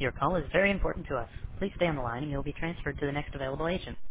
Your call is very important to us. Please stay on the line and you'll be transferred to the next available agent.